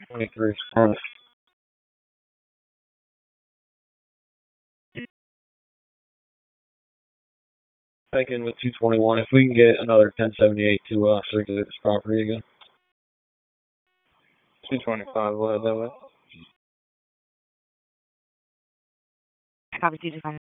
23. Thinking with 221, if we can get another 1078 to circulate this property again. 225, we'll have that way. Copy 225.